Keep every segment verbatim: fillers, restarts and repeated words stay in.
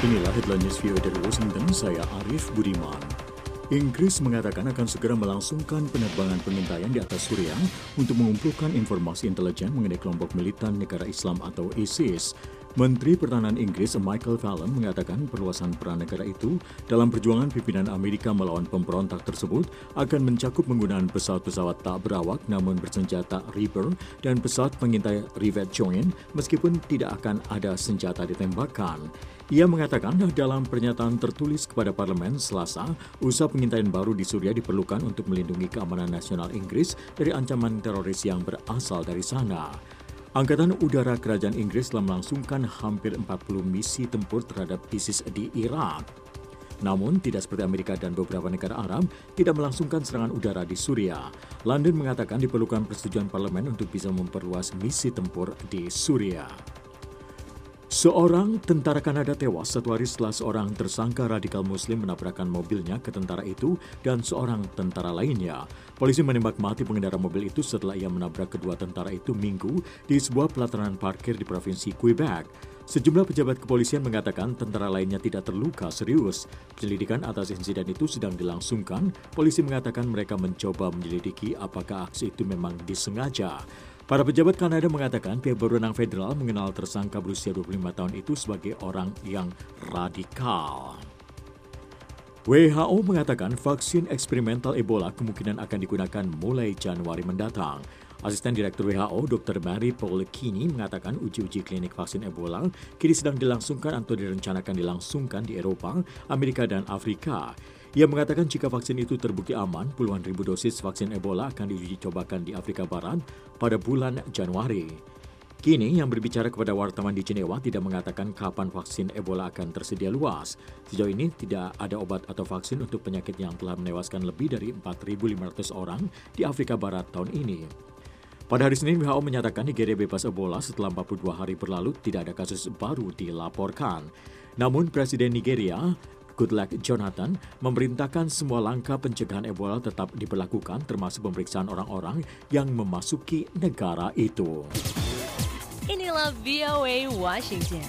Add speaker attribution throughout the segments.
Speaker 1: Inilah headline news view dari Washington, saya Arif Budiman. Inggris mengatakan akan segera melangsungkan penerbangan pengintaian di atas Suriah untuk mengumpulkan informasi intelijen mengenai kelompok militan negara Islam atau ISIS. Menteri Pertahanan Inggris Michael Fallon mengatakan perluasan peran negara itu dalam perjuangan pimpinan Amerika melawan pemberontak tersebut akan mencakup penggunaan pesawat-pesawat tak berawak namun bersenjata Reaper dan pesawat pengintai Rivet Joint meskipun tidak akan ada senjata ditembakkan. Ia mengatakan dalam pernyataan tertulis kepada parlemen Selasa, usaha pengintaian baru di Suriah diperlukan untuk melindungi keamanan nasional Inggris dari ancaman teroris yang berasal dari sana. Angkatan Udara Kerajaan Inggris telah melangsungkan hampir empat puluh misi tempur terhadap ISIS di Irak. Namun, tidak seperti Amerika dan beberapa negara Arab, tidak melangsungkan serangan udara di Suriah. London mengatakan diperlukan persetujuan parlemen untuk bisa memperluas misi tempur di Suriah. Seorang tentara Kanada tewas satu hari setelah seorang tersangka radikal muslim menabrakkan mobilnya ke tentara itu dan seorang tentara lainnya. Polisi menembak mati pengendara mobil itu setelah ia menabrak kedua tentara itu Minggu di sebuah pelataran parkir di Provinsi Quebec. Sejumlah pejabat kepolisian mengatakan tentara lainnya tidak terluka serius. Penyelidikan atas insiden itu sedang dilangsungkan. Polisi mengatakan mereka mencoba menyelidiki apakah aksi itu memang disengaja. Para pejabat Kanada mengatakan pihak berwenang federal mengenal tersangka berusia dua puluh lima tahun itu sebagai orang yang radikal. W H O mengatakan vaksin eksperimental Ebola kemungkinan akan digunakan mulai Januari mendatang. Asisten Direktur W H O, Doktor Mary Paul Kini, mengatakan uji-uji klinik vaksin Ebola kini sedang dilangsungkan atau direncanakan dilangsungkan di Eropa, Amerika, dan Afrika. Ia mengatakan jika vaksin itu terbukti aman, puluhan ribu dosis vaksin Ebola akan diuji cobakan di Afrika Barat pada bulan Januari. Kini yang berbicara kepada wartawan di Jenewa tidak mengatakan kapan vaksin Ebola akan tersedia luas. Sejauh ini tidak ada obat atau vaksin untuk penyakit yang telah menewaskan lebih dari empat ribu lima ratus orang di Afrika Barat tahun ini. Pada hari Senin, W H O menyatakan Nigeria bebas Ebola setelah empat puluh dua hari berlalu tidak ada kasus baru dilaporkan. Namun Presiden Nigeria Goodluck Jonathan memerintahkan semua langkah pencegahan Ebola tetap diberlakukan termasuk pemeriksaan orang-orang yang memasuki negara itu.
Speaker 2: Inilah V O A Washington.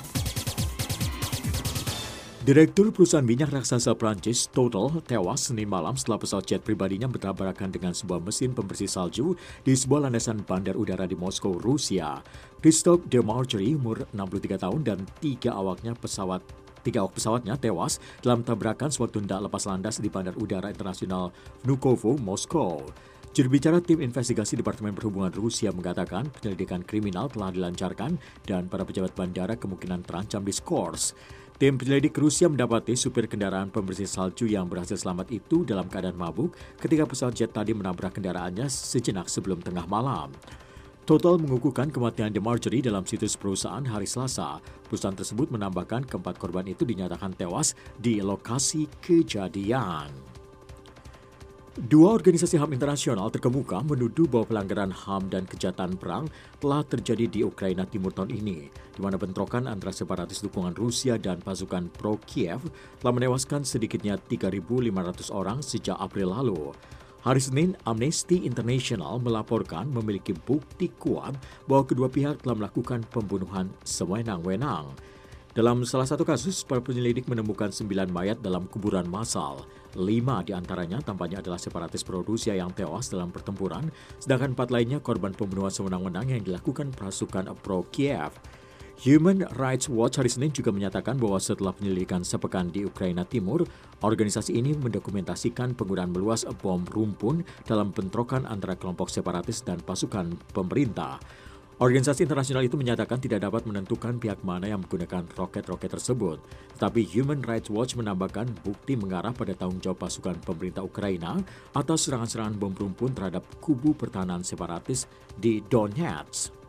Speaker 1: Direktur perusahaan minyak raksasa Prancis Total tewas Senin malam setelah pesawat jet pribadinya bertabrakan dengan sebuah mesin pembersih salju di sebuah landasan bandar udara di Moskow, Rusia. Christophe de Margerie, umur enam puluh tiga tahun dan tiga awaknya pesawat Tiga awak pesawatnya tewas dalam tabrakan sewaktu hendak lepas landas di Bandar Udara Internasional Vnukovo, Moskow. Juru bicara tim investigasi Departemen Perhubungan Rusia mengatakan penyelidikan kriminal telah dilancarkan dan para pejabat bandara kemungkinan terancam diskors. Tim penyelidik Rusia mendapati supir kendaraan pembersih salju yang berhasil selamat itu dalam keadaan mabuk ketika pesawat jet tadi menabrak kendaraannya sejenak sebelum tengah malam. Total mengukuhkan kematian de Margerie dalam situs perusahaan hari Selasa. Perusahaan tersebut menambahkan keempat korban itu dinyatakan tewas di lokasi kejadian. Dua organisasi H A M internasional terkemuka menuduh bahwa pelanggaran H A M dan kejahatan perang telah terjadi di Ukraina Timur tahun ini, di mana bentrokan antara separatis dukungan Rusia dan pasukan pro-Kiev telah menewaskan sedikitnya tiga ribu lima ratus orang sejak April lalu. Hari Senin, Amnesty International melaporkan memiliki bukti kuat bahwa kedua pihak telah melakukan pembunuhan sewenang-wenang. Dalam salah satu kasus, para penyelidik menemukan sembilan mayat dalam kuburan massal. Lima di antaranya tampaknya adalah separatis pro-Rusia yang tewas dalam pertempuran, sedangkan empat lainnya korban pembunuhan sewenang-wenang yang dilakukan pasukan pro-Kiev. Human Rights Watch hari Senin juga menyatakan bahwa setelah penyelidikan sepekan di Ukraina Timur, organisasi ini mendokumentasikan penggunaan meluas bom rumpun dalam bentrokan antara kelompok separatis dan pasukan pemerintah. Organisasi internasional itu menyatakan tidak dapat menentukan pihak mana yang menggunakan roket-roket tersebut. Tetapi Human Rights Watch menambahkan bukti mengarah pada tanggung jawab pasukan pemerintah Ukraina atas serangan-serangan bom rumpun terhadap kubu pertahanan separatis di Donetsk.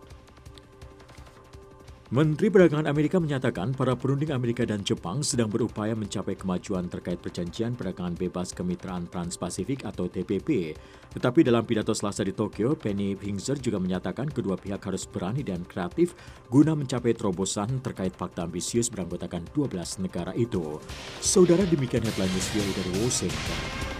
Speaker 1: Menteri Perdagangan Amerika menyatakan para perunding Amerika dan Jepang sedang berupaya mencapai kemajuan terkait perjanjian perdagangan bebas kemitraan Trans-Pasifik atau T P P. Tetapi dalam pidato Selasa di Tokyo, Penny Pinzer juga menyatakan kedua pihak harus berani dan kreatif guna mencapai terobosan terkait fakta ambisius beranggotakan dua belas negara itu. Saudara, demikian headline news dari Washington.